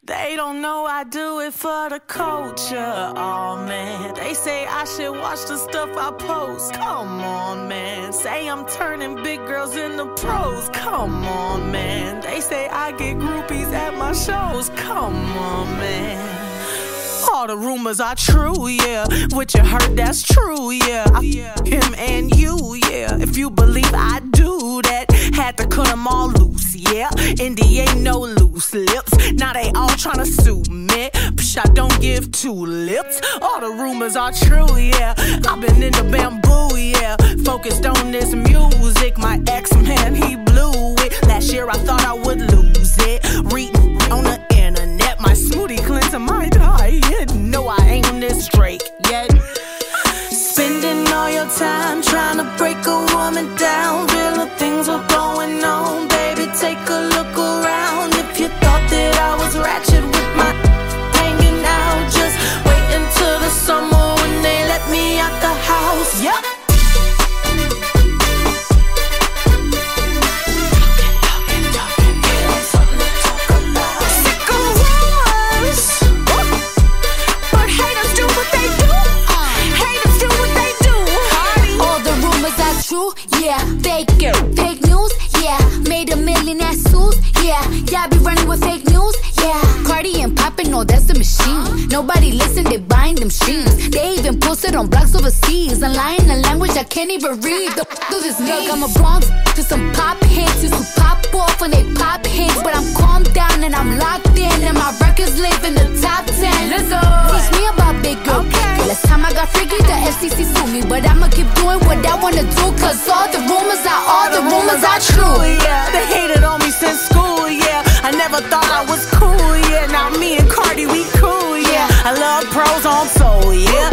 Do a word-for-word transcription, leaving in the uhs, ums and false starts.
They don't know I do it for the culture, oh man. They say I should watch the stuff I post, come on man. Say I'm turning big girls into pros, come on man. They say I get groupies at my shows, come on man. All the rumors are true, yeah. What you heard, that's true, yeah. I, him and you, yeah. If you believe I do that, had to cut them all loose, yeah. Indy ain't no loose lips. Now they all tryna sue me. Psh, I don't give two lips. All the rumors are true, yeah. I've been in the bamboo, yeah. Focused on this music. My ex-man, he blew it. Last year I thought I would lose it. Reading on the internet, my smoothie cleanser might die. No, I ain't on this Drake yet. Spending all your time trying to break a woman down. Real things are going on, baby, take a look around. If you thought that I was ratchet with my hanging out, just wait until the summer when they let me out the house. Yep. Yeah, fake it, fake news, yeah. Made a million ass suits, yeah. Y'all be running with fake news, yeah. Cardi and poppin', no, that's a machine. Nobody listen, they buying them streams. They even posted on blogs overseas. And lying a language I can't even read. The f*** do this milk, I'm a Bronx to some pop hits. Used to pop off when they pop hits. But I'm calmed down and I'm locked in. And my records live in the top ten. Let's go. Teach me about big girl. Okay. Last time I got freaky, the F C C sued me. But I'ma keep doing what I wanna do. Cause all the rumors are, all the rumors are true, yeah. They hated on me since school, yeah. I never thought I was cool, yeah. Now me and Cardi, we cool, yeah. I love pros on soul, yeah.